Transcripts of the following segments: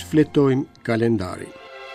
fletojmë kalendarin.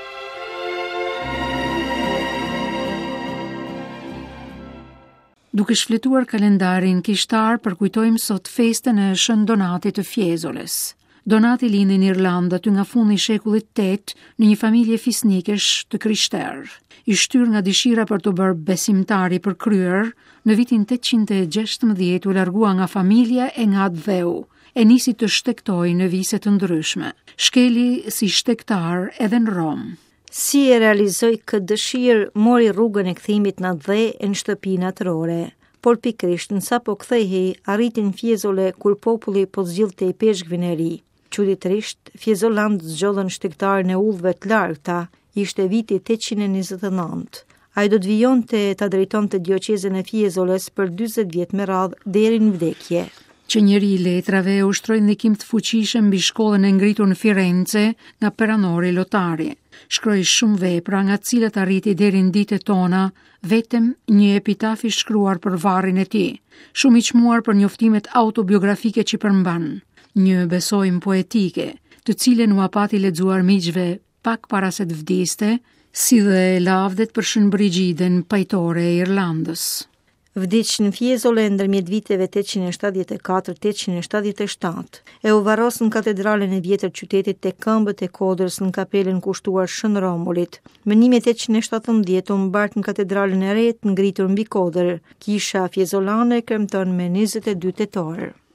Duke shfletuar kalendarin kishtar, përkujtojmë sot festën e Shën Donatit të Fjezoles. Donati lindi në Irlandë aty nga fundi i shekullit 8 në një familje fisnikesh të krishterë. I shtyr nga dëshira për të bërë besimtar i përkryer, në vitin 816 u largua nga familja e nga dheu, e nisi të shtektoi në vise të ndryshme. Shkeli si shtektar edhe në Rom. Si e realizoi këtë dëshirë, mori rrugën e kthimit në dhe e në shtëpi natërore. Por pikrisht në sa po kthehej, arritin Fjezole kur populli po zgjidhte i peshkvin e ri. Çuditërisht, Fjezoland zgjodhen shtektarin e udhëve të largëta, ishte viti 829. Ai do të vijonte ta drejtonte dioqezën e Fjezoles për 40 vjet me radhë deri në vdekje. Qenjeri i letrave ushtroi ndikim të fuqishëm mbi shkollën e ngritur në Firenze nga peranori Lotari. Shkroi shumë vepra, nga të cilat arriti deri në ditët tona vetëm një epitaf i shkruar për varrin e tij, shumë i çmuar për njoftimet autobiografike që përmban, një besojmë poetike, të cilën u apati lexuar miqve pak para se të vdiste, si dhe lavdet për Shën Brigjiden, pajtore e Irlandës. Vdiq në Fjezole ndërmjet viteve 874-877. E u varros në katedralen e vjetër qytetit tek këmbët e Kodrës në kapelen kushtuar Shën Romulit. Më 1817 u mbart në katedralen e re ngritur mbi Kodër. Kisha fjezolane kremton me 22 tetor.